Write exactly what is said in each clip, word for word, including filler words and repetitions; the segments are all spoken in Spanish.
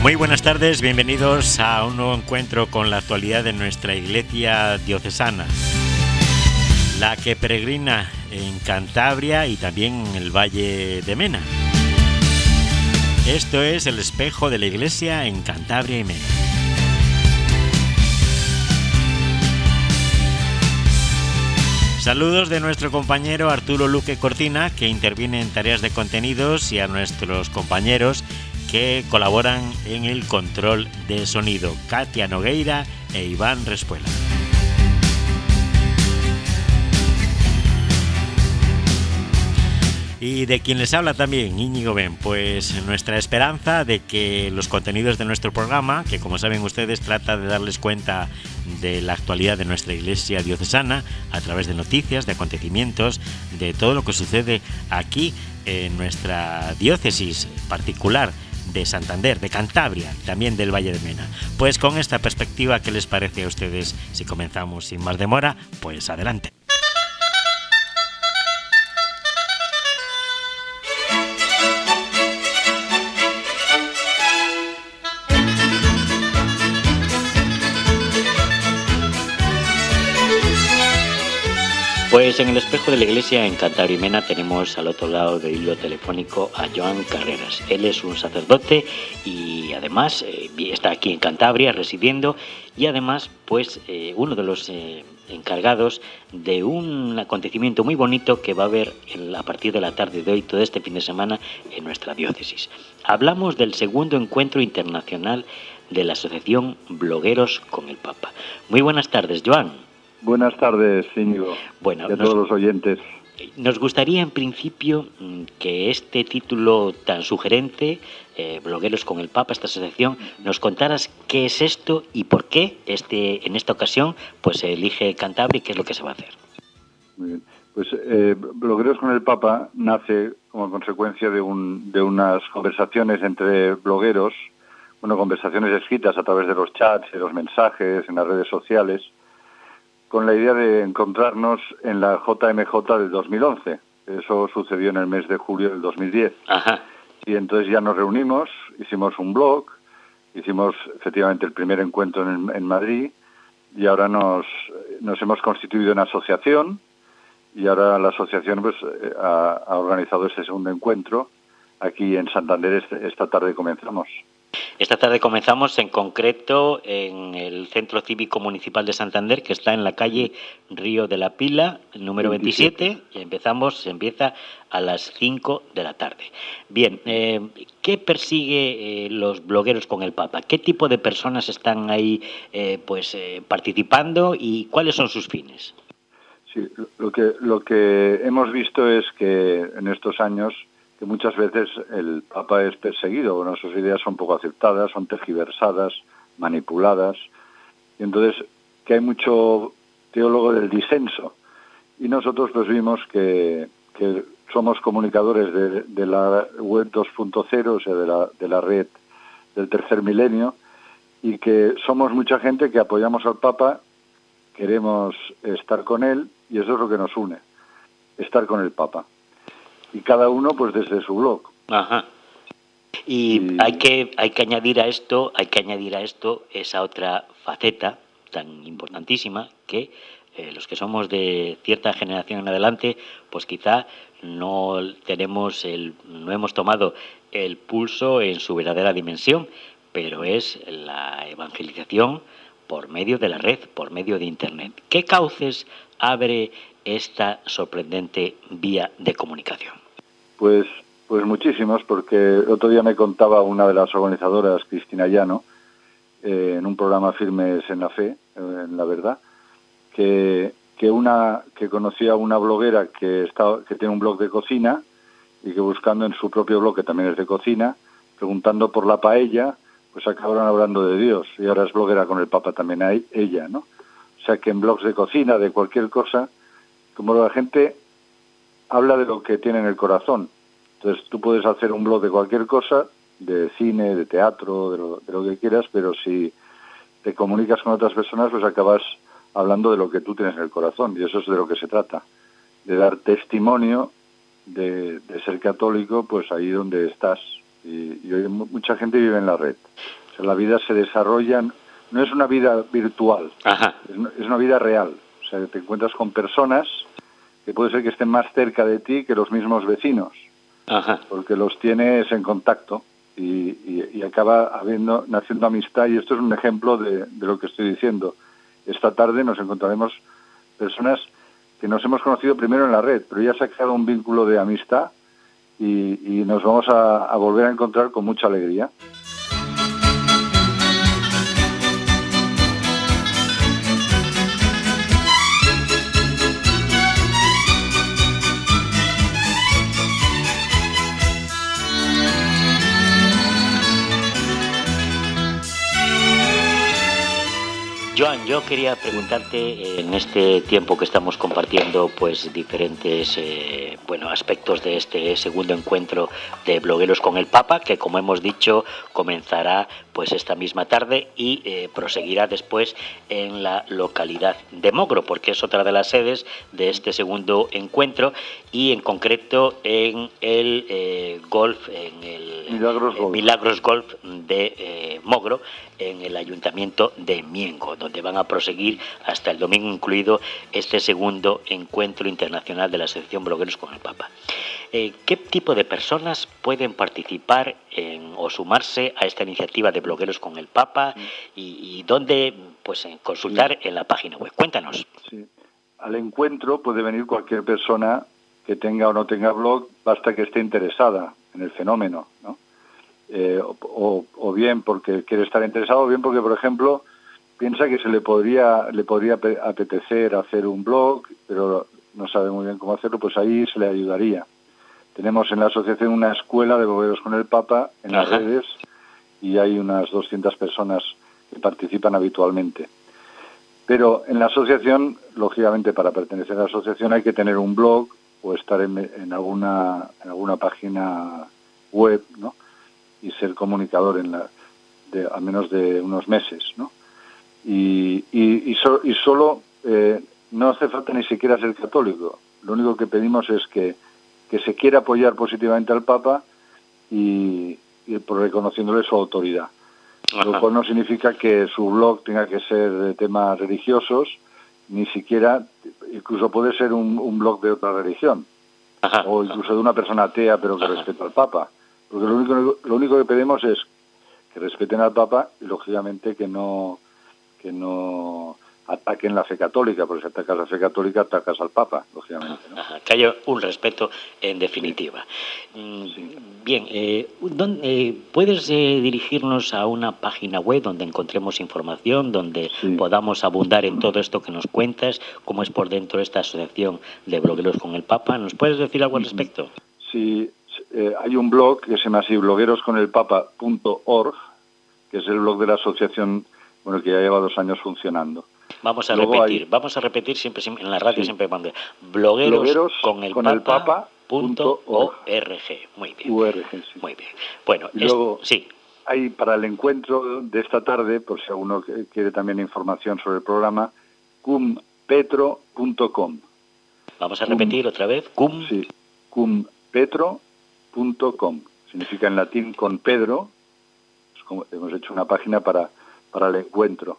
Muy buenas tardes, bienvenidos a un nuevo encuentro con la actualidad de nuestra iglesia diocesana, la que peregrina en Cantabria y también en el Valle de Mena. Esto es el espejo de la iglesia en Cantabria y Mena. Saludos de nuestro compañero Arturo Luque Cortina, que interviene en tareas de contenidos, y a nuestros compañeros que colaboran en el control de sonido, Katia Nogueira e Iván Respuela. Y de quien les habla también, Íñigo Ben, pues nuestra esperanza de que los contenidos de nuestro programa, que como saben ustedes trata de darles cuenta de la actualidad de nuestra iglesia diocesana a través de noticias, de acontecimientos, de todo lo que sucede aquí en nuestra diócesis particular de Santander, de Cantabria, también del Valle de Mena. Pues con esta perspectiva, ¿qué les parece a ustedes si comenzamos sin más demora? Pues adelante. Pues en el espejo de la iglesia en Cantabria y Mena tenemos al otro lado del hilo telefónico a Joan Carreras. Él es un sacerdote y además eh, está aquí en Cantabria residiendo, y además pues eh, uno de los eh, encargados de un acontecimiento muy bonito que va a haber en, a partir de la tarde de hoy, todo este fin de semana, en nuestra diócesis. Hablamos del segundo encuentro internacional de la asociación Blogueros con el Papa. Muy buenas tardes, Joan. Buenas tardes, Íñigo, bueno, y a nos, todos los oyentes. Nos gustaría, en principio, que este título tan sugerente, eh, Blogueros con el Papa, esta asociación, nos contaras qué es esto y por qué este, en esta ocasión pues se elige Cantabria y qué es lo que se va a hacer. Muy bien. Pues eh, Blogueros con el Papa nace como consecuencia de, un, de unas conversaciones entre blogueros, bueno, conversaciones escritas a través de los chats, de los mensajes, en las redes sociales, con la idea de encontrarnos en la J M J del dos mil once. Eso sucedió en el mes de julio del dos mil diez. Ajá. Y entonces ya nos reunimos, hicimos un blog, hicimos efectivamente el primer encuentro en, en Madrid, y ahora nos, nos hemos constituido en asociación, y ahora la asociación pues ha, ha organizado este segundo encuentro. Aquí en Santander este, esta tarde comenzamos. Esta tarde comenzamos en concreto en el Centro Cívico Municipal de Santander, que está en la calle Río de la Pila, número veintisiete, y empezamos, se empieza a las cinco de la tarde. Bien, eh, ¿qué persigue eh, los blogueros con el Papa? ¿Qué tipo de personas están ahí eh, pues eh, participando y cuáles son sus fines? Sí, lo que, lo que hemos visto es que en estos años que muchas veces el Papa es perseguido, bueno, sus ideas son poco aceptadas, son tergiversadas, manipuladas, y entonces que hay mucho teólogo del disenso, y nosotros pues vimos que, que somos comunicadores de, de la web dos punto cero, o sea, de la, de la red del tercer milenio, y que somos mucha gente que apoyamos al Papa, queremos estar con él, y eso es lo que nos une, estar con el Papa. Y cada uno pues desde su blog. Ajá. Y, y hay que hay que añadir a esto, hay que añadir a esto esa otra faceta tan importantísima que eh, los que somos de cierta generación en adelante, pues quizá no tenemos el no hemos tomado el pulso en su verdadera dimensión, pero es la evangelización por medio de la red, por medio de Internet. ¿Qué cauces abre esta sorprendente vía de comunicación? Pues, pues muchísimos, porque el otro día me contaba una de las organizadoras, Cristina Llano, eh, en un programa Firmes en la Fe, eh, en la Verdad, que, que una que conocía a una bloguera que, está, que tiene un blog de cocina, y que buscando en su propio blog, que también es de cocina, preguntando por la paella, pues acabaron hablando de Dios, y ahora es bloguera con el Papa también hay ella, ¿no? O sea que en blogs de cocina, de cualquier cosa, como la gente habla de lo que tiene en el corazón. Entonces tú puedes hacer un blog de cualquier cosa, de cine, de teatro, de lo, de lo que quieras, pero si te comunicas con otras personas, pues acabas hablando de lo que tú tienes en el corazón, y eso es de lo que se trata, de dar testimonio de, de ser católico, pues ahí donde estás, Y, y hoy mucha gente vive en la red. O sea, la vida se desarrolla, no es una vida virtual, Ajá. Es, es una vida real. O sea, te encuentras con personas que puede ser que estén más cerca de ti que los mismos vecinos, Ajá. porque los tienes en contacto y, y, y acaba habiendo, naciendo amistad, y esto es un ejemplo de, de lo que estoy diciendo. Esta tarde nos encontraremos personas que nos hemos conocido primero en la red, pero ya se ha creado un vínculo de amistad y, y nos vamos a, a volver a encontrar con mucha alegría. Joan, yo quería preguntarte, en este tiempo que estamos compartiendo pues diferentes eh, bueno, aspectos de este segundo encuentro de blogueros con el Papa, que como hemos dicho comenzará pues esta misma tarde y eh, proseguirá después en la localidad de Mogro, porque es otra de las sedes de este segundo encuentro, y en concreto en el eh, golf, en el Milagros eh, Golf, Milagros Golf de eh, Mogro, en el ayuntamiento de Miengo, donde van a proseguir hasta el domingo incluido este segundo encuentro internacional de la Asociación Blogueros con el Papa. Eh, ¿Qué tipo de personas pueden participar en, o sumarse a esta iniciativa de Blogueros con el Papa y, y dónde pues, consultar sí. en la página web? Cuéntanos. Sí. Al encuentro puede venir cualquier persona que tenga o no tenga blog, basta que esté interesada en el fenómeno, ¿no? Eh, o, o bien porque quiere estar interesado, o bien porque, por ejemplo, piensa que se le podría le podría apetecer hacer un blog, pero no sabe muy bien cómo hacerlo, pues ahí se le ayudaría. Tenemos en la asociación una escuela de blogueros con el Papa en las Ajá. redes, y hay unas doscientas personas que participan habitualmente. Pero en la asociación, lógicamente, para pertenecer a la asociación hay que tener un blog o estar en, en alguna en alguna página web, ¿no? Y ser comunicador en la de a menos de unos meses, ¿no? Y, y, y, so, y solo eh, no hace falta ni siquiera ser católico. Lo único que pedimos es que, que se quiera apoyar positivamente al Papa y, y por reconociéndole su autoridad. Ajá. Lo cual no significa que su blog tenga que ser de temas religiosos, ni siquiera, incluso puede ser un, un blog de otra religión, Ajá. o incluso de una persona atea pero que Ajá. respeta al Papa. Porque lo único, lo único que pedimos es que respeten al Papa y, lógicamente, que no que no ataquen la fe católica, porque si atacas la fe católica, atacas al Papa, lógicamente, ¿no? Ajá, que haya un respeto, en definitiva. Sí. Sí. Bien, eh, ¿dónde, eh, ¿puedes eh, dirigirnos a una página web donde encontremos información, donde sí. podamos abundar en todo esto que nos cuentas, cómo es por dentro esta asociación de blogueros con el Papa? ¿Nos puedes decir algo al respecto? Sí. Eh, hay un blog que se llama así, blogueros con el papa punto org, que es el blog de la asociación, bueno, que ya lleva dos años funcionando. Vamos a Luego repetir, hay... vamos a repetir siempre en la radio, sí. siempre cuando blogueros, blogueros con el, con papa, el papa punto org. Muy bien. U R G, sí. Muy bien. Bueno, y luego es... sí. hay para el encuentro de esta tarde, por si alguno quiere también información sobre el programa, cum petro punto com. Vamos a repetir cum, otra vez, cum. Sí, cum petro punto com. Significa en latín con Pedro. Es como, hemos hecho una página para, para el encuentro.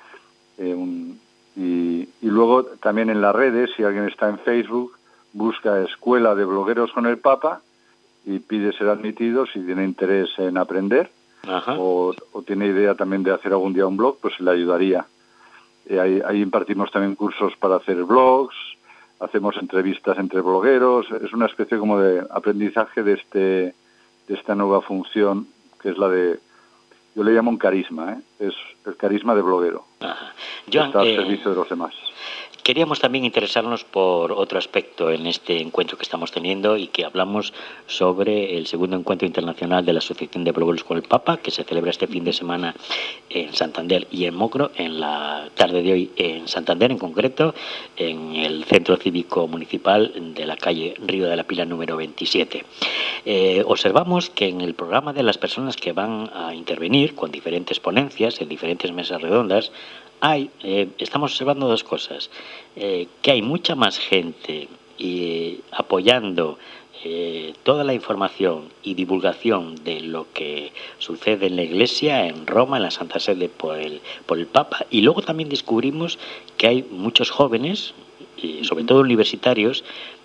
Eh, un, y, y luego también en las redes, si alguien está en Facebook, busca Escuela de Blogueros con el Papa y pide ser admitido si tiene interés en aprender. Ajá. O, o tiene idea también de hacer algún día un blog, pues le ayudaría. Eh, ahí, ahí impartimos también cursos para hacer blogs, hacemos entrevistas entre blogueros, es una especie como de aprendizaje de este de esta nueva función, que es la de, yo le llamo un carisma, ¿eh? Es el carisma de bloguero. Ajá. Joan, está al eh, servicio de los demás. Queríamos también interesarnos por otro aspecto en este encuentro que estamos teniendo y que hablamos sobre el segundo encuentro internacional de la Asociación de Blogueros con el Papa, que se celebra este fin de semana en Santander y en Mogro, en la tarde de hoy en Santander en concreto, en el Centro Cívico Municipal de la calle Río de la Pila número veintisiete. Eh, observamos que en el programa de las personas que van a intervenir con diferentes ponencias, en diferentes mesas redondas, Hay, eh, estamos observando dos cosas, eh, que hay mucha más gente eh, apoyando eh, toda la información y divulgación de lo que sucede en la Iglesia, en Roma, en la Santa Sede por el, por el Papa, y luego también descubrimos que hay muchos jóvenes, y sobre todo universitarios,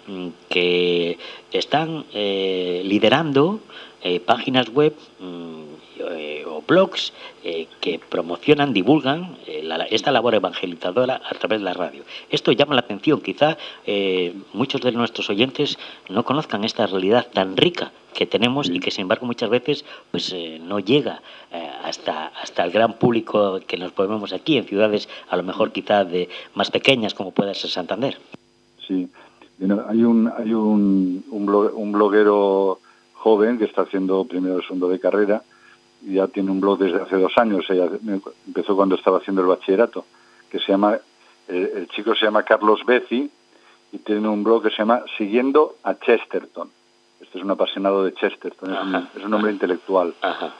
que están eh, liderando eh, páginas web eh, o blogs eh, que promocionan, divulgan eh, la, esta labor evangelizadora a través de la radio. Esto llama la atención. Quizá eh, muchos de nuestros oyentes no conozcan esta realidad tan rica que tenemos y que sin embargo muchas veces pues eh, no llega eh, hasta hasta el gran público que nos movemos aquí en ciudades a lo mejor quizá de más pequeñas como pueda ser Santander. Sí. Hay un hay un, un, blog, un bloguero joven que está haciendo primero el segundo de carrera y ya tiene un blog desde hace dos años. Ella empezó cuando estaba haciendo el bachillerato, que se llama, el, el chico se llama Carlos Beci y tiene un blog que se llama Siguiendo a Chesterton. Este es un apasionado de Chesterton, es un, es un hombre intelectual.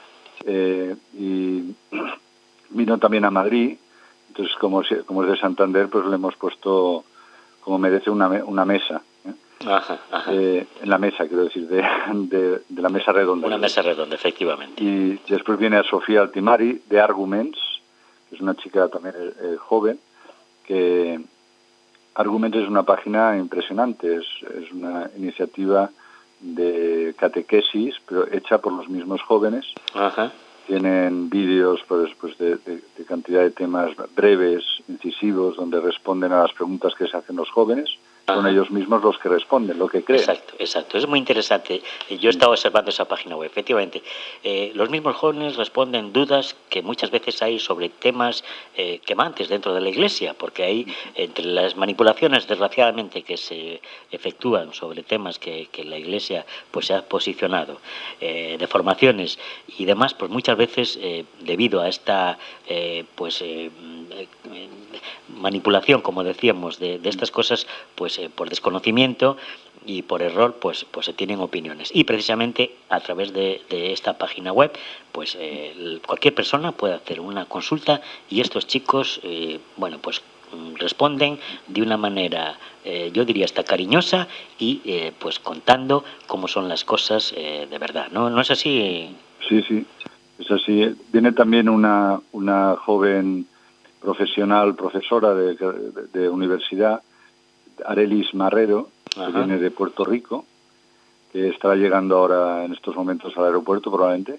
Eh, y vino también a Madrid, entonces como, como es de Santander, pues le hemos puesto como merece una, una mesa, ¿eh? Ajá, ajá. Eh, en la mesa, quiero decir, de, de, de la mesa redonda. Una mesa redonda, efectivamente. Y después viene a Sofía Altimari, de Arguments, que es una chica también eh, joven, que Arguments es una página impresionante, es, es una iniciativa de catequesis, pero hecha por los mismos jóvenes. Ajá. Tienen vídeos pues, pues de, de, de cantidad de temas breves, incisivos, donde responden a las preguntas que se hacen los jóvenes. Ajá. Son ellos mismos los que responden, lo que creen. Exacto, exacto. Es muy interesante. Yo he estado observando esa página web. Efectivamente, eh, los mismos jóvenes responden dudas que muchas veces hay sobre temas eh, quemantes dentro de la Iglesia, porque hay, entre las manipulaciones, desgraciadamente, que se efectúan sobre temas que, que la Iglesia pues se ha posicionado, eh, de formaciones y demás, pues muchas veces, eh, debido a esta eh, pues eh, eh, manipulación, como decíamos, de, de estas cosas, pues eh, por desconocimiento y por error, pues pues se tienen opiniones. Y precisamente a través de, de esta página web, pues eh, cualquier persona puede hacer una consulta y estos chicos, eh, bueno, pues responden de una manera, eh, yo diría hasta cariñosa y eh, pues contando cómo son las cosas eh, de verdad. ¿No, no es así? Sí, sí, es así. Viene también una, una joven profesional, profesora de, de, de universidad, Arelis Marrero, que Ajá. viene de Puerto Rico, que estará llegando ahora en estos momentos al aeropuerto probablemente,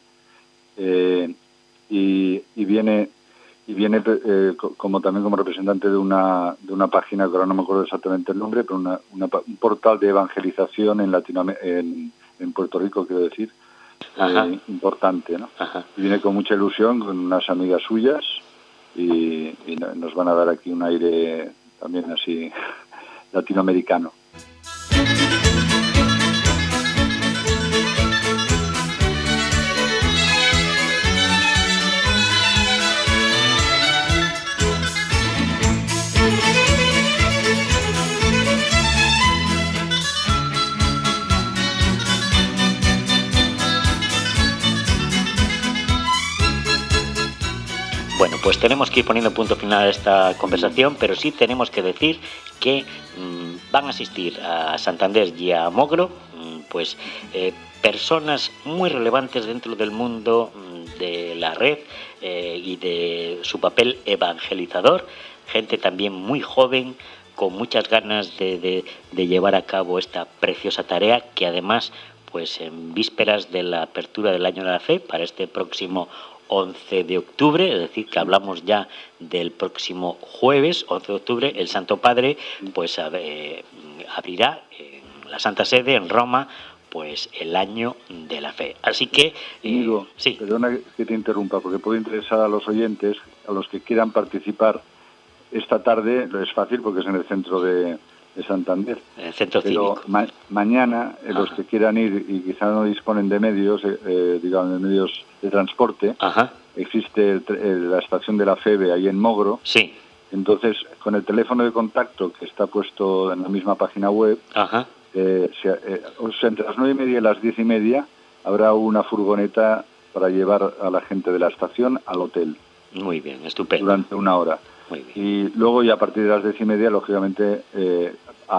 eh, y, y viene y viene eh, como también como representante de una de una página que ahora no me acuerdo exactamente el nombre, pero una, una, un portal de evangelización en Latinoamérica, en, en Puerto Rico, quiero decir, eh, importante, ¿no? Ajá. Y viene con mucha ilusión, con unas amigas suyas, y, y nos van a dar aquí un aire también así latinoamericano. Bueno, pues tenemos que ir poniendo punto final a esta conversación, pero sí tenemos que decir que mmm, van a asistir a Santander y a Mogro, mmm, pues eh, personas muy relevantes dentro del mundo mmm, de la red eh, y de su papel evangelizador, gente también muy joven, con muchas ganas de, de, de llevar a cabo esta preciosa tarea, que además, pues en vísperas de la apertura del Año de la Fe, para este próximo once de octubre, es decir, que hablamos ya del próximo jueves, once de octubre, el Santo Padre pues eh, abrirá en la Santa Sede, en Roma, pues el Año de la Fe. Así que... Eh, Amigo, sí. Perdona que te interrumpa, porque puede interesar a los oyentes, a los que quieran participar esta tarde, es fácil porque es en el centro de, de Santander. En el centro Pero cívico. Ma- mañana, eh, los que quieran ir y quizá no disponen de medios, eh, eh, digamos, de medios de transporte, Ajá. existe el, el, la estación de la FEBE ahí en Mogro. Sí. Entonces, con el teléfono de contacto que está puesto en la misma página web, Ajá. Eh, se, eh, o sea, entre las nueve y media y las diez y media habrá una furgoneta para llevar a la gente de la estación al hotel. Muy bien, estupendo. Durante una hora. Muy bien. Y luego, ya a partir de las diez y media, lógicamente, eh, a,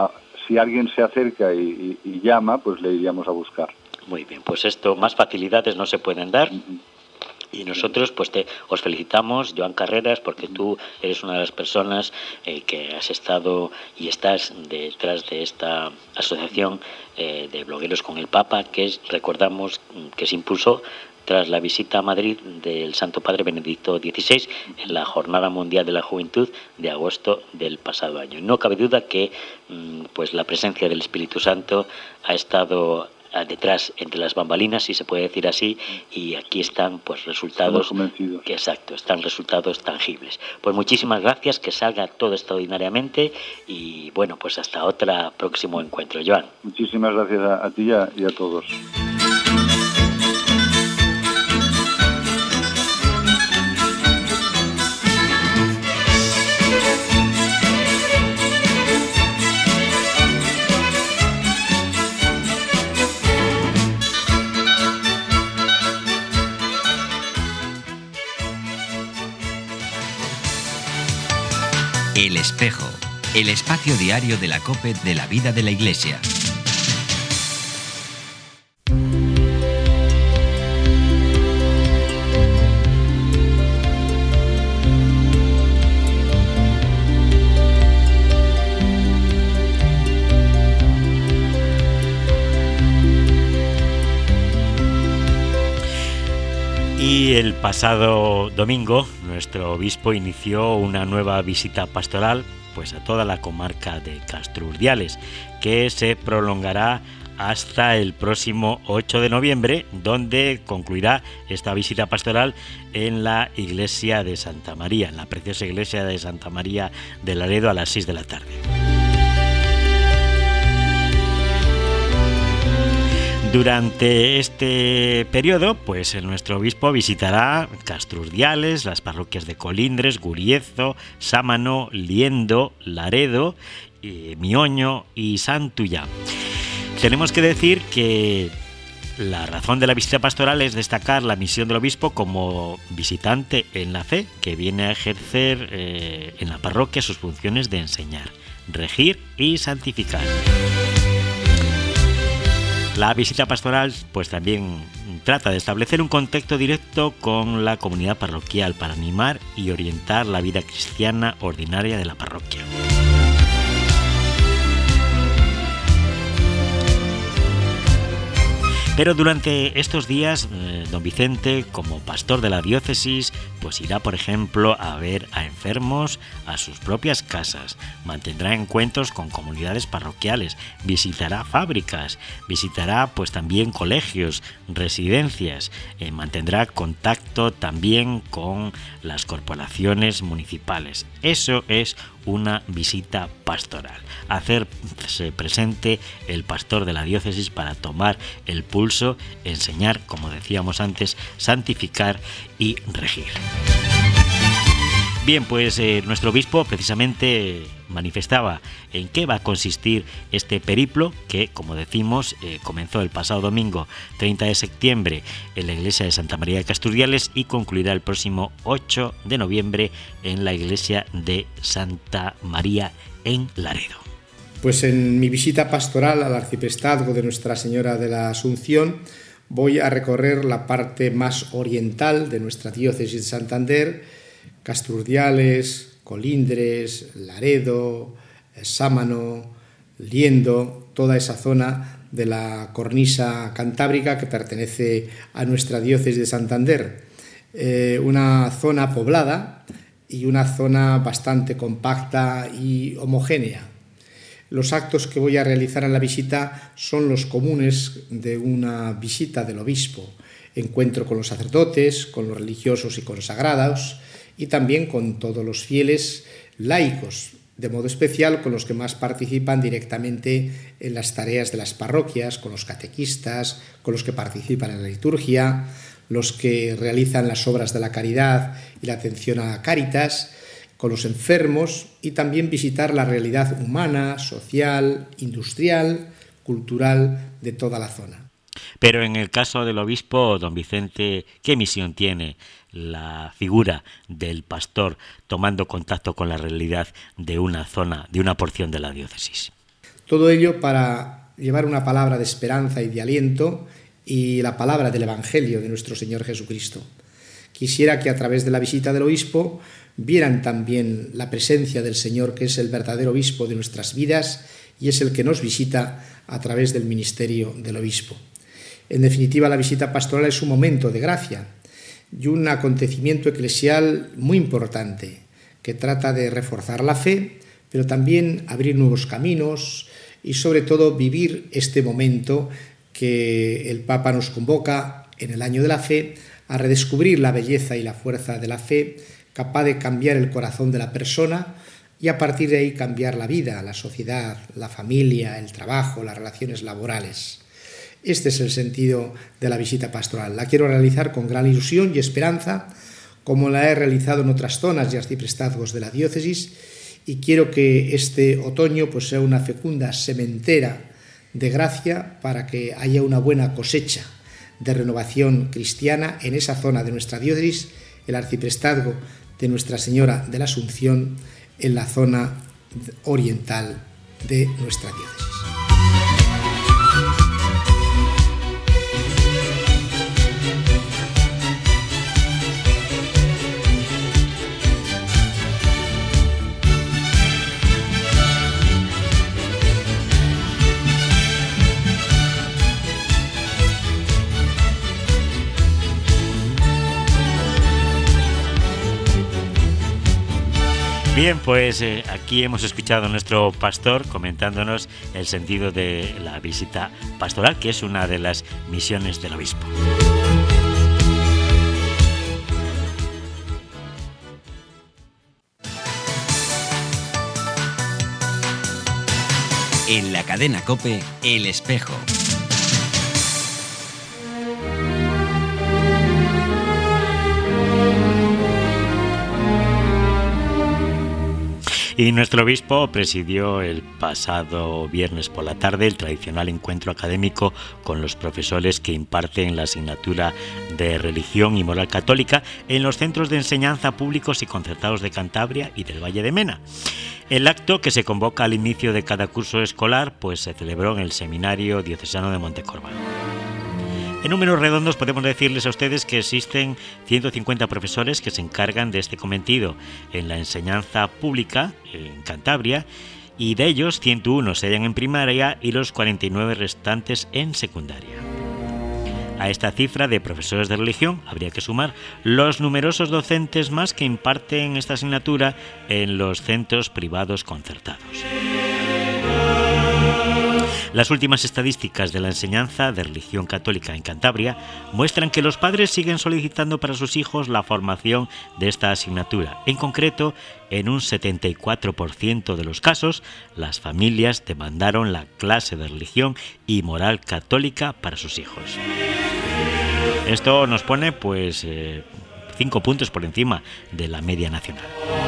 si alguien se acerca y, y, y llama, pues le iríamos a buscar. Muy bien, pues esto, más facilidades no se pueden dar. Y nosotros pues te os felicitamos, Joan Carreras, porque tú eres una de las personas eh, que has estado y estás detrás de esta asociación eh, de blogueros con el Papa, que es, recordamos, que se impulsó tras la visita a Madrid del Santo Padre Benedicto dieciséis en la Jornada Mundial de la Juventud de agosto del pasado año. No cabe duda que pues la presencia del Espíritu Santo ha estado detrás, entre las bambalinas, si se puede decir así, y aquí están pues resultados que exacto, están resultados tangibles. Pues muchísimas gracias, que salga todo extraordinariamente y bueno, pues hasta otro próximo encuentro, Joan. Muchísimas gracias a, a ti y a, y a todos. El Espejo, el espacio diario de la COPE de la vida de la Iglesia. Y el pasado domingo nuestro obispo inició una nueva visita pastoral pues a toda la comarca de Castro Urdiales, que se prolongará hasta el próximo ocho de noviembre, donde concluirá esta visita pastoral en la iglesia de Santa María, en la preciosa iglesia de Santa María de Laredo, a las seis de la tarde. Durante este periodo, pues nuestro obispo visitará Castro Urdiales, las parroquias de Colindres, Guriezo, Sámano, Liendo, Laredo, eh, Mioño y Santullán. Tenemos que decir que la razón de la visita pastoral es destacar la misión del obispo como visitante en la fe, que viene a ejercer eh, en la parroquia sus funciones de enseñar, regir y santificar. La visita pastoral pues también trata de establecer un contacto directo con la comunidad parroquial para animar y orientar la vida cristiana ordinaria de la parroquia. Pero durante estos días, eh, don Vicente, como pastor de la diócesis, pues irá, por ejemplo, a ver a enfermos a sus propias casas, mantendrá encuentros con comunidades parroquiales, visitará fábricas, visitará pues también colegios, residencias, eh, mantendrá contacto también con las corporaciones municipales. Eso es una visita pastoral, hacerse presente el pastor de la diócesis para tomar el pulso, enseñar, como decíamos antes, santificar y regir. Bien, pues eh, nuestro obispo precisamente manifestaba en qué va a consistir este periplo que, como decimos, eh, comenzó el pasado domingo treinta de septiembre en la iglesia de Santa María de Castro Urdiales y concluirá el próximo ocho de noviembre en la iglesia de Santa María en Laredo. Pues en mi visita pastoral al arciprestazgo de Nuestra Señora de la Asunción voy a recorrer la parte más oriental de nuestra diócesis de Santander, Castro Urdiales, Colindres, Laredo, Sámano, Liendo, toda esa zona de la cornisa cantábrica que pertenece a nuestra diócesis de Santander. Eh, una zona poblada y una zona bastante compacta y homogénea. Los actos que voy a realizar en la visita son los comunes de una visita del obispo. Encuentro con los sacerdotes, con los religiosos y consagrados, y también con todos los fieles laicos, de modo especial con los que más participan directamente en las tareas de las parroquias, con los catequistas, con los que participan en la liturgia, los que realizan las obras de la caridad y la atención a Cáritas, con los enfermos y también visitar la realidad humana, social, industrial, cultural de toda la zona. Pero en el caso del obispo, don Vicente, ¿qué misión tiene la figura del pastor tomando contacto con la realidad de una zona, de una porción de la diócesis? Todo ello para llevar una palabra de esperanza y de aliento y la palabra del Evangelio de nuestro Señor Jesucristo. Quisiera que a través de la visita del obispo vieran también la presencia del Señor, que es el verdadero obispo de nuestras vidas y es el que nos visita a través del ministerio del obispo. En definitiva, la visita pastoral es un momento de gracia y un acontecimiento eclesial muy importante que trata de reforzar la fe, pero también abrir nuevos caminos y sobre todo vivir este momento que el Papa nos convoca en el año de la fe a redescubrir la belleza y la fuerza de la fe, capaz de cambiar el corazón de la persona y a partir de ahí cambiar la vida, la sociedad, la familia, el trabajo, las relaciones laborales. Este es el sentido de la visita pastoral. La quiero realizar con gran ilusión y esperanza, como la he realizado en otras zonas y arciprestazgos de la diócesis, y quiero que este otoño pues, sea una fecunda sementera de gracia para que haya una buena cosecha de renovación cristiana en esa zona de nuestra diócesis, el arciprestazgo de Nuestra Señora de la Asunción, en la zona oriental de nuestra diócesis. Bien, pues eh, aquí hemos escuchado a nuestro pastor comentándonos el sentido de la visita pastoral, que es una de las misiones del obispo. En la cadena COPE, El Espejo. Y nuestro obispo presidió el pasado viernes por la tarde el tradicional encuentro académico con los profesores que imparten la asignatura de Religión y Moral Católica en los centros de enseñanza públicos y concertados de Cantabria y del Valle de Mena. El acto, que se convoca al inicio de cada curso escolar, pues se celebró en el Seminario Diocesano de Montecorval. En números redondos podemos decirles a ustedes que existen ciento cincuenta profesores que se encargan de este cometido en la enseñanza pública en Cantabria, y de ellos ciento uno se hallan en primaria y los cuarenta y nueve restantes en secundaria. A esta cifra de profesores de religión habría que sumar los numerosos docentes más que imparten esta asignatura en los centros privados concertados. Las últimas estadísticas de la enseñanza de religión católica en Cantabria muestran que los padres siguen solicitando para sus hijos la formación de esta asignatura. En concreto, en un setenta y cuatro por ciento de los casos, las familias demandaron la clase de religión y moral católica para sus hijos. Esto nos pone, pues, eh, cinco puntos por encima de la media nacional.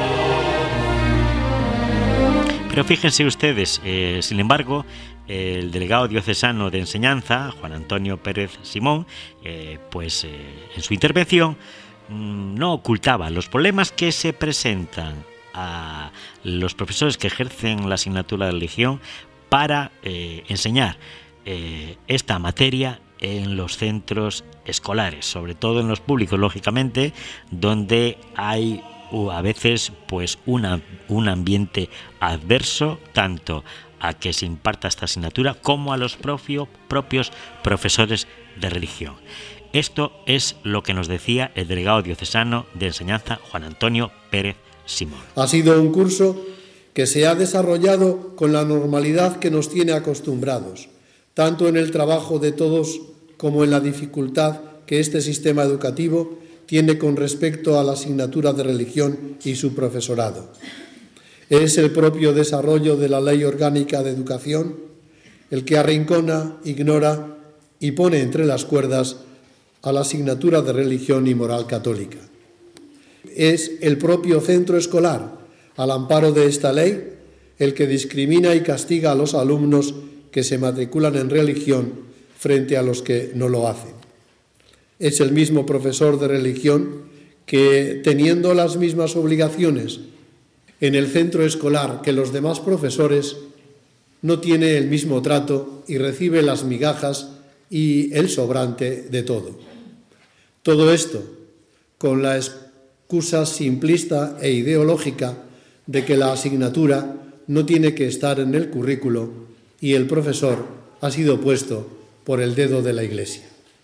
Pero fíjense ustedes, eh, sin embargo, el delegado diocesano de enseñanza, Juan Antonio Pérez Simón, eh, pues eh, en su intervención mmm, no ocultaba los problemas que se presentan a los profesores que ejercen la asignatura de religión para eh, enseñar eh, esta materia en los centros escolares, sobre todo en los públicos, lógicamente, donde hay a veces pues una, un ambiente adverso tanto a que se imparta esta asignatura como a los propio, propios profesores de religión. Esto es lo que nos decía el delegado diocesano de enseñanza, Juan Antonio Pérez Simón. Ha sido un curso que se ha desarrollado con la normalidad que nos tiene acostumbrados, tanto en el trabajo de todos como en la dificultad que este sistema educativo tiene con respecto a la asignatura de religión y su profesorado. Es el propio desarrollo de la Ley Orgánica de Educación el que arrincona, ignora y pone entre las cuerdas a la asignatura de religión y moral católica. Es el propio centro escolar, al amparo de esta ley, el que discrimina y castiga a los alumnos que se matriculan en religión frente a los que no lo hacen. Es el mismo profesor de religión que, teniendo las mismas obligaciones en el centro escolar que los demás profesores, no tiene el mismo trato y recibe las migajas y el sobrante de todo. Todo esto con la excusa simplista e ideológica de que la asignatura no tiene que estar en el currículo y el profesor ha sido puesto por el dedo de la Iglesia.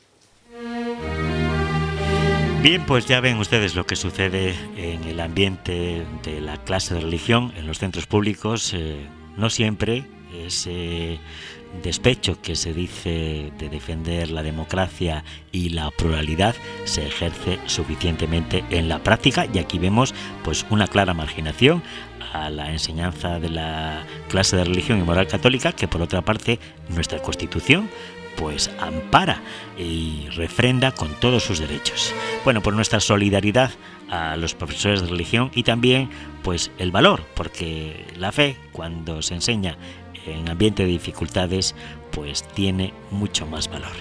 Bien, pues ya ven ustedes lo que sucede en el ambiente de la clase de religión en los centros públicos. Eh, no siempre ese despecho que se dice de defender la democracia y la pluralidad se ejerce suficientemente en la práctica, y aquí vemos pues una clara marginación a la enseñanza de la clase de religión y moral católica, que por otra parte nuestra Constitución pues ampara y refrenda con todos sus derechos. Bueno, por nuestra solidaridad a los profesores de religión y también pues el valor, porque la fe, cuando se enseña en ambiente de dificultades, pues tiene mucho más valor.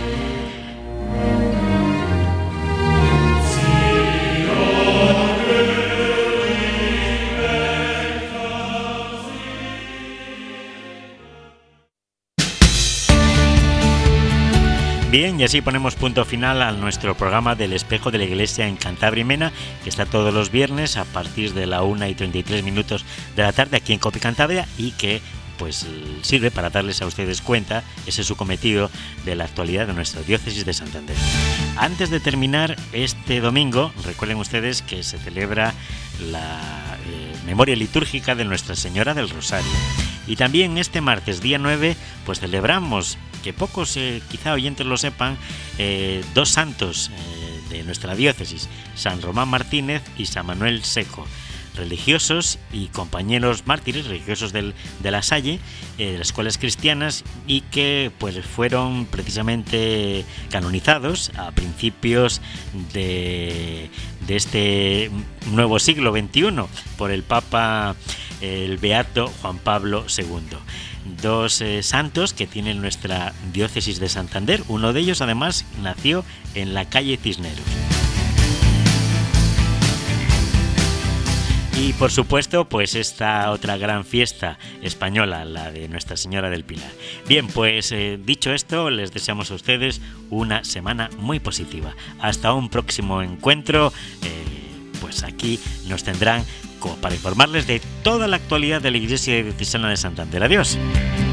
Bien, y así ponemos punto final a nuestro programa del Espejo de la Iglesia en Cantabria y Mena, que está todos los viernes a partir de la una y treinta y tres minutos de la tarde aquí en COPE Cantabria, y que pues sirve para darles a ustedes cuenta, ese es su cometido, de la actualidad de nuestra diócesis de Santander. Antes de terminar este domingo, recuerden ustedes que se celebra la eh, memoria litúrgica de Nuestra Señora del Rosario. Y también este martes, día nueve, pues celebramos, que pocos eh, quizá oyentes lo sepan, eh, dos santos eh, de nuestra diócesis, San Román Martínez y San Manuel Seco, religiosos y compañeros mártires, religiosos del, de la Salle, eh, de las escuelas cristianas, y que pues fueron precisamente canonizados a principios de, de este nuevo siglo veintiuno por el Papa, el Beato Juan Pablo segundo. Dos eh, santos que tienen nuestra diócesis de Santander. Uno de ellos además nació en la calle Cisneros. Y por supuesto, pues esta otra gran fiesta española, la de Nuestra Señora del Pilar. Bien, pues eh, dicho esto, les deseamos a ustedes una semana muy positiva. Hasta un próximo encuentro, eh, pues aquí nos tendrán para informarles de toda la actualidad de la Iglesia Diocesana de Santander. Adiós.